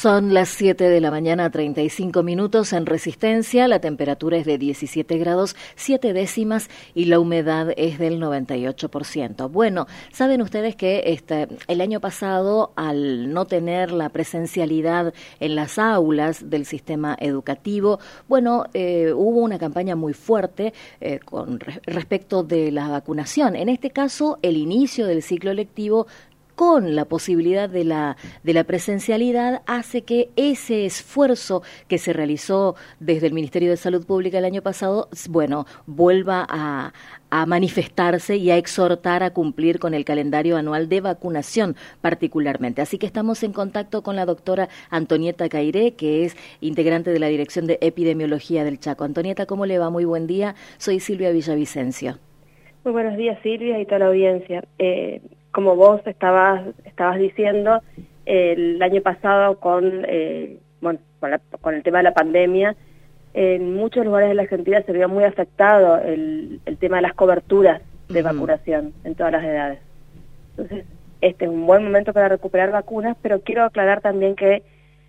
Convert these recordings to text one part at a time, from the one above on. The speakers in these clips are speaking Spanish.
Son las 7 de la mañana, 35 minutos en Resistencia. La temperatura es de 17 grados 7 décimas y la humedad es del 98%. Bueno, saben ustedes que el año pasado, al no tener la presencialidad en las aulas del sistema educativo, hubo una campaña muy fuerte respecto de la vacunación. En este caso, el inicio del ciclo lectivo con la posibilidad de la presencialidad hace que ese esfuerzo que se realizó desde el Ministerio de Salud Pública el año pasado, vuelva a manifestarse y a exhortar a cumplir con el calendario anual de vacunación particularmente. Así que estamos en contacto con la doctora Antonieta Cairé, que es integrante de la Dirección de Epidemiología del Chaco. Antonieta, ¿cómo le va? Muy buen día. Soy Silvia Villavicencio. Muy buenos días, Silvia, y toda la audiencia. Como vos estabas diciendo, el año pasado con el tema de la pandemia, en muchos lugares de la Argentina se vio muy afectado el tema de las coberturas de vacunación en todas las edades. Entonces, este es un buen momento para recuperar vacunas, pero quiero aclarar también que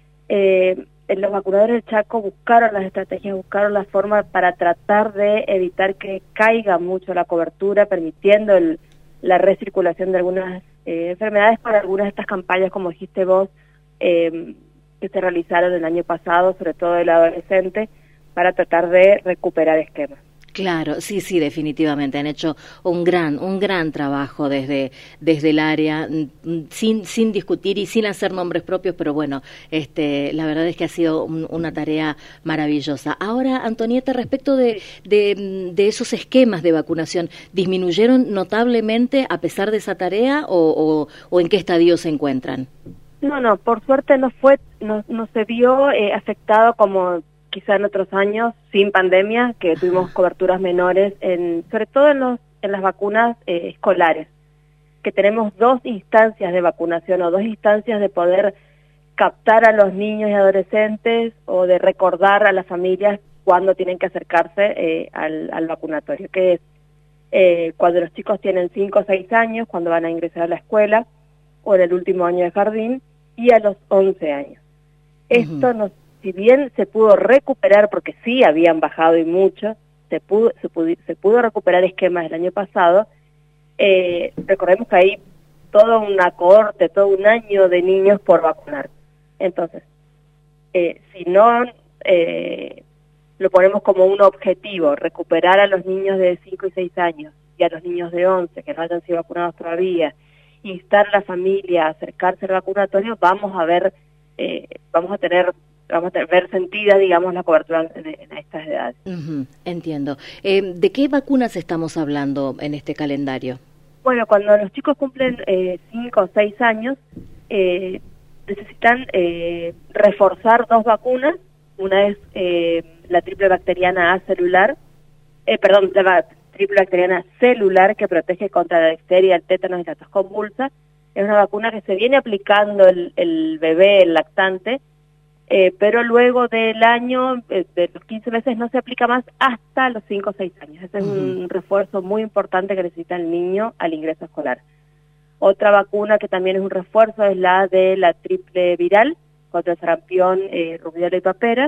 los vacunadores del Chaco buscaron las estrategias, buscaron la forma para tratar de evitar que caiga mucho la cobertura, permitiendo la recirculación de algunas enfermedades para algunas de estas campañas, como dijiste vos, que se realizaron el año pasado, sobre todo el adolescente, para tratar de recuperar esquemas. Claro, sí, definitivamente han hecho un gran trabajo desde el área, sin discutir y sin hacer nombres propios, pero la verdad es que ha sido una tarea maravillosa. Ahora, Antonieta, respecto de esos esquemas de vacunación, ¿disminuyeron notablemente a pesar de esa tarea o en qué estadio se encuentran? No, por suerte no se vio afectado como quizá en otros años, sin pandemia, que tuvimos coberturas menores, sobre todo en las vacunas escolares, que tenemos 2 instancias de vacunación o 2 instancias de poder captar a los niños y adolescentes o de recordar a las familias cuándo tienen que acercarse al vacunatorio, que es cuando los chicos tienen 5 o 6 años, cuando van a ingresar a la escuela, o en el último año de jardín, y a los 11 años. Esto si bien se pudo recuperar, porque sí habían bajado y mucho, se pudo recuperar esquemas el año pasado, recordemos que hay toda una cohorte, todo un año de niños por vacunar. Entonces, si no lo ponemos como un objetivo, recuperar a los niños de 5 y 6 años y a los niños de 11 que no hayan sido vacunados todavía, instar a la familia a acercarse al vacunatorio, vamos a ver sentida, digamos, la cobertura en estas edades. Entiendo. ¿De qué vacunas estamos hablando en este calendario? Bueno, cuando los chicos cumplen 5 o 6 años, necesitan reforzar 2 vacunas. Una es la triple bacteriana A celular, la triple bacteriana celular, que protege contra la difteria, el tétanos y la tos convulsa. Es una vacuna que se viene aplicando el bebé, el lactante, pero luego del año, de los 15 meses, no se aplica más hasta los 5 o 6 años. Ese es un refuerzo muy importante que necesita el niño al ingreso escolar. Otra vacuna que también es un refuerzo es la de la triple viral, contra el sarampión, rubiola y paperas,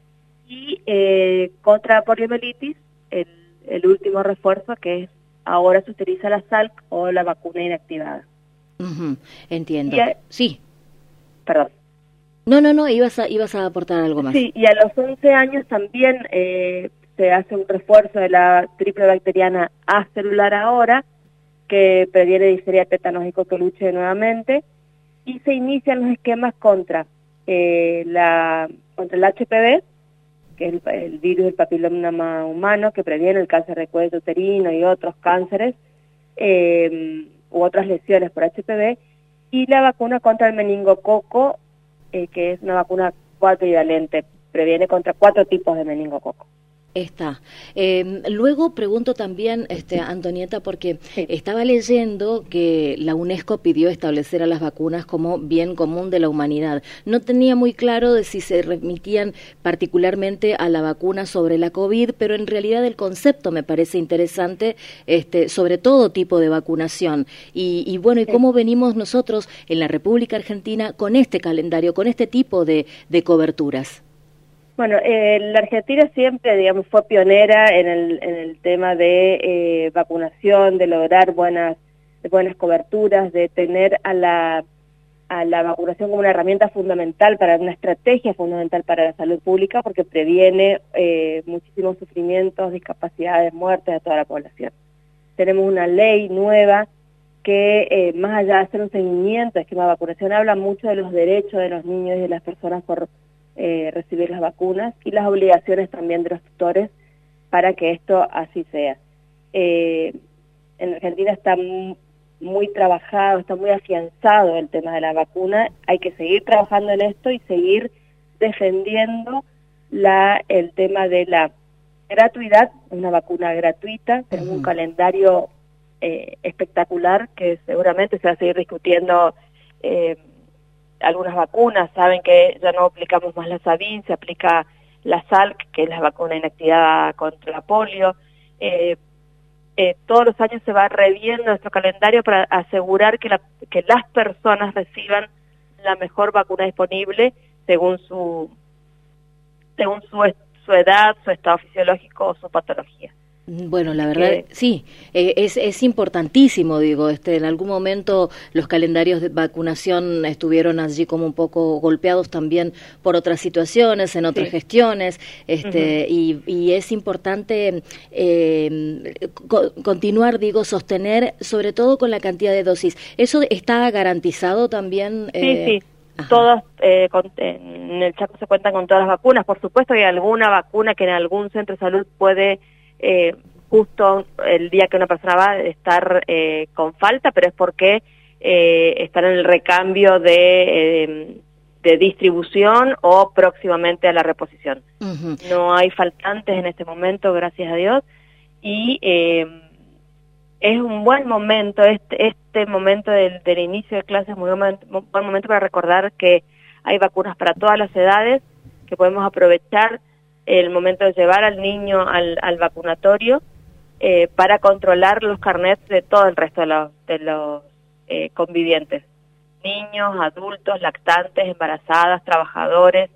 y contra poliomielitis, el último refuerzo, que es ahora se utiliza la SALC o la vacuna inactivada. Entiendo. Sí. Perdón. No, ibas a aportar algo más. Sí, y a los 11 años también se hace un refuerzo de la triple bacteriana A celular ahora, que previene difteria, tétanos y coqueluche nuevamente, y se inician los esquemas contra el HPV, que es el virus del papiloma humano, que previene el cáncer de cuello uterino y otros cánceres, u otras lesiones por HPV, y la vacuna contra el meningococo, que es una vacuna cuadrivalente, previene contra 4 tipos de meningococo. Está. Luego pregunto también, Antonieta, porque Sí. estaba leyendo que la UNESCO pidió establecer a las vacunas como bien común de la humanidad. No tenía muy claro de si se remitían particularmente a la vacuna sobre la COVID, pero en realidad el concepto me parece interesante, sobre todo tipo de vacunación. Y bueno, ¿y cómo venimos nosotros en la República Argentina con este calendario, con este tipo de coberturas? Bueno, la Argentina siempre, digamos, fue pionera en el tema de vacunación, de lograr buenas coberturas, de tener a la vacunación como una herramienta fundamental una estrategia fundamental para la salud pública, porque previene muchísimos sufrimientos, discapacidades, muertes a toda la población. Tenemos una ley nueva que, más allá de hacer un seguimiento del esquema de vacunación, habla mucho de los derechos de los niños y de las personas por recibir las vacunas y las obligaciones también de los tutores para que esto así sea. En Argentina está muy trabajado, está muy afianzado el tema de la vacuna, hay que seguir trabajando en esto y seguir defendiendo el tema de la gratuidad, una vacuna gratuita, tenemos un calendario espectacular que seguramente se va a seguir discutiendo. Algunas vacunas, saben que ya no aplicamos más la Sabin, se aplica la Salk, que es la vacuna inactivada contra la polio. Todos los años se va reviendo nuestro calendario para asegurar que las personas reciban la mejor vacuna disponible según su edad, su estado fisiológico o su patología. Bueno, la verdad, sí, es importantísimo, digo, en algún momento los calendarios de vacunación estuvieron allí como un poco golpeados también por otras situaciones, en otras gestiones, y es importante continuar, digo, sostener, sobre todo con la cantidad de dosis. ¿Eso está garantizado también? Sí. Todos, en el Chaco se cuentan con todas las vacunas. Por supuesto que hay alguna vacuna que en algún centro de salud puede justo el día que una persona va a estar con falta, pero es porque están en el recambio de distribución o próximamente a la reposición. No hay faltantes en este momento, gracias a Dios, y es un buen momento, este momento del inicio de clases, muy buen momento para recordar que hay vacunas para todas las edades, que podemos aprovechar el momento de llevar al niño al vacunatorio para controlar los carnets de todo el resto de los convivientes, niños, adultos, lactantes, embarazadas, trabajadores,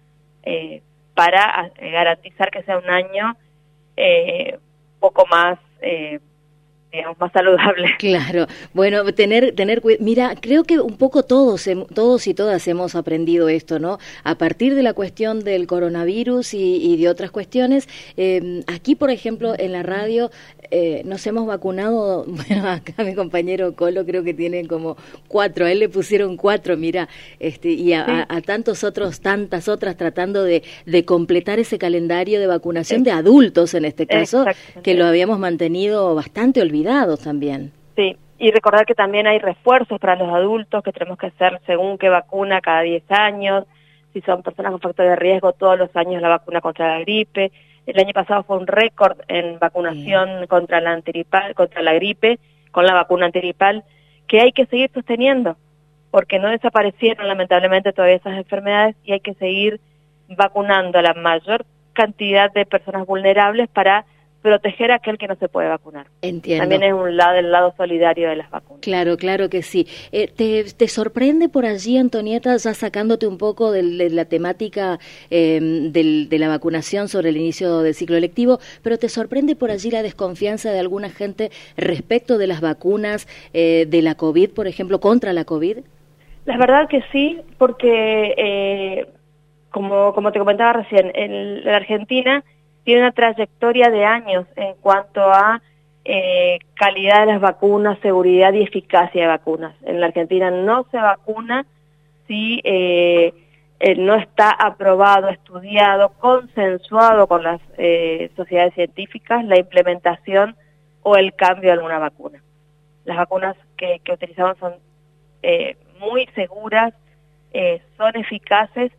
para garantizar que sea un año poco más digamos, más saludable. Claro, bueno, mira, creo que un poco todos y todas hemos aprendido esto, ¿no? A partir de la cuestión del coronavirus y de otras cuestiones, aquí, por ejemplo, en la radio nos hemos vacunado, bueno, acá mi compañero Colo creo que tiene como 4, a él le pusieron 4, mira, y a tantas otras tratando de completar ese calendario de vacunación de adultos, en este caso, que lo habíamos mantenido bastante olvidado también. Sí, y recordar que también hay refuerzos para los adultos que tenemos que hacer según qué vacuna cada 10 años, si son personas con factor de riesgo, todos los años la vacuna contra la gripe. El año pasado fue un récord en vacunación contra la gripe, con la vacuna antirripal, que hay que seguir sosteniendo, porque no desaparecieron lamentablemente todavía esas enfermedades y hay que seguir vacunando a la mayor cantidad de personas vulnerables para proteger a aquel que no se puede vacunar. Entiendo. También es el lado solidario de las vacunas. Claro, claro que sí. ¿Te sorprende por allí, Antonieta, ya sacándote un poco de la temática de la vacunación sobre el inicio del ciclo lectivo, pero te sorprende por allí la desconfianza de alguna gente respecto de las vacunas de la COVID, por ejemplo, contra la COVID? La verdad que sí, porque como te comentaba recién, en la Argentina tiene una trayectoria de años en cuanto a calidad de las vacunas, seguridad y eficacia de vacunas. En la Argentina no se vacuna si no está aprobado, estudiado, consensuado con las sociedades científicas la implementación o el cambio de alguna vacuna. Las vacunas que utilizamos son muy seguras, son eficaces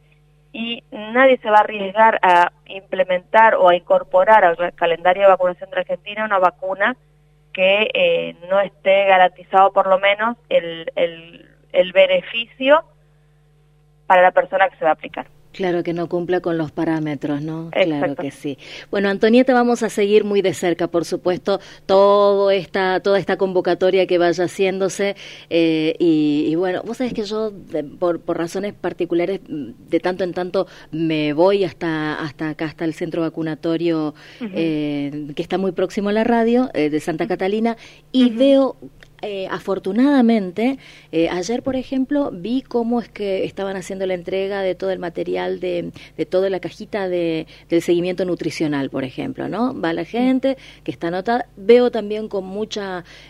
y nadie se va a arriesgar a implementar o a incorporar al calendario de vacunación de Argentina una vacuna que no esté garantizado por lo menos el beneficio para la persona que se va a aplicar. Claro, que no cumpla con los parámetros, ¿no? Exacto. Claro que sí. Bueno, Antonieta, vamos a seguir muy de cerca, por supuesto, toda esta convocatoria que vaya haciéndose y bueno, vos sabés que yo por razones particulares de tanto en tanto me voy hasta acá, hasta el centro vacunatorio que está muy próximo a la radio de Santa Catalina y veo... afortunadamente, ayer, por ejemplo, vi cómo es que estaban haciendo la entrega de todo el material de toda la cajita del seguimiento nutricional, por ejemplo, ¿no? Va la gente que está anotada. Veo también con mucho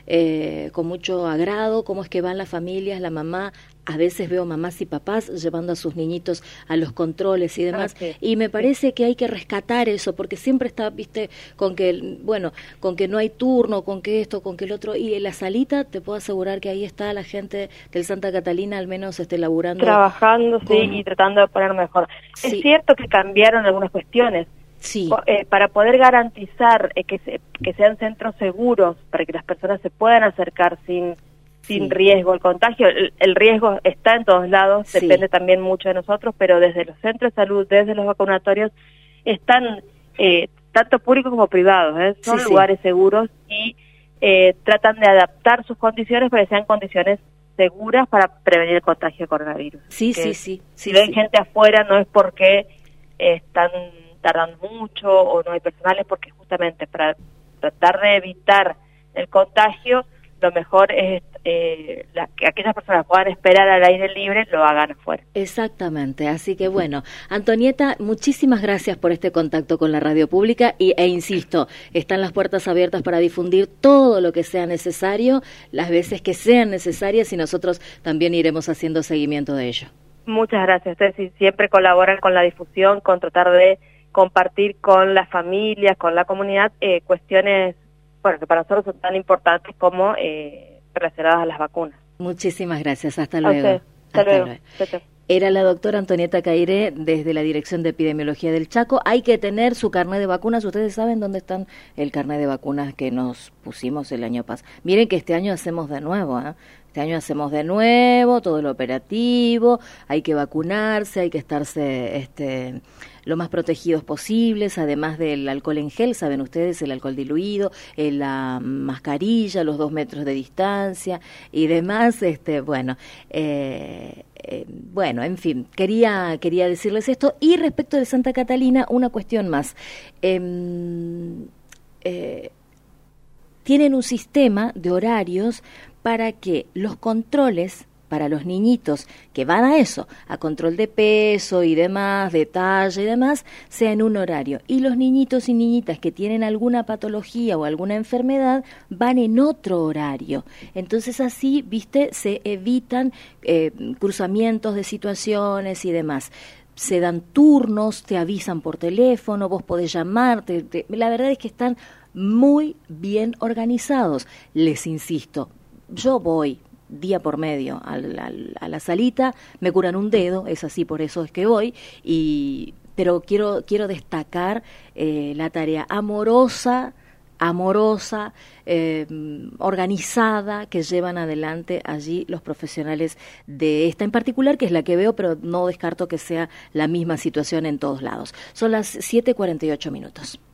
agrado cómo es que van las familias, la mamá. A veces veo mamás y papás llevando a sus niñitos a los controles y demás, y me parece que hay que rescatar eso, porque siempre está, viste, con que, bueno, con que no hay turno, con que esto, con que el otro, y en la salita te puedo asegurar que ahí está la gente del Santa Catalina, al menos laburando. Trabajando, sí, y tratando de poner mejor. Sí. Es cierto que cambiaron algunas cuestiones. Sí. Para poder garantizar que sean centros seguros, para que las personas se puedan acercar sin riesgo. El contagio, el riesgo está en todos lados, depende también mucho de nosotros, pero desde los centros de salud, desde los vacunatorios, están tanto públicos como privados, son lugares seguros y tratan de adaptar sus condiciones para que sean condiciones seguras para prevenir el contagio de coronavirus. Si ven gente afuera no es porque están tardando mucho o no hay personal, es porque justamente para tratar de evitar el contagio, lo mejor es que aquellas personas puedan esperar al aire libre, lo hagan afuera. Exactamente, así que bueno, Antonieta, muchísimas gracias por este contacto con la radio pública e insisto, están las puertas abiertas para difundir todo lo que sea necesario, las veces que sean necesarias y nosotros también iremos haciendo seguimiento de ello. Muchas gracias, ustedes siempre colaboran con la difusión, con tratar de compartir con las familias, con la comunidad, cuestiones que para nosotros son tan importantes como relacionadas a las vacunas. Muchísimas gracias, hasta luego. Hasta luego. Era la doctora Antonieta Cairé desde la Dirección de Epidemiología del Chaco. Hay que tener su carnet de vacunas. Ustedes saben dónde están el carnet de vacunas que nos pusimos el año pasado. Miren que este año hacemos de nuevo, Este año hacemos de nuevo todo lo operativo, hay que vacunarse, hay que estarse lo más protegidos posibles, además del alcohol en gel, saben ustedes, el alcohol diluido, la mascarilla, los 2 metros de distancia y demás, bueno, en fin, quería decirles esto. Y respecto de Santa Catalina, una cuestión más. Tienen un sistema de horarios para que los controles para los niñitos que van a eso, a control de peso y demás, de talla y demás, sea en un horario. Y los niñitos y niñitas que tienen alguna patología o alguna enfermedad van en otro horario. Entonces así, viste, se evitan cruzamientos de situaciones y demás. Se dan turnos, te avisan por teléfono, vos podés llamarte. La verdad es que están muy bien organizados. Les insisto, yo voy día por medio a la salita, me curan un dedo, es así, por eso es que voy, pero quiero destacar la tarea amorosa, organizada que llevan adelante allí los profesionales de esta en particular, que es la que veo, pero no descarto que sea la misma situación en todos lados. Son las 7:48 minutos.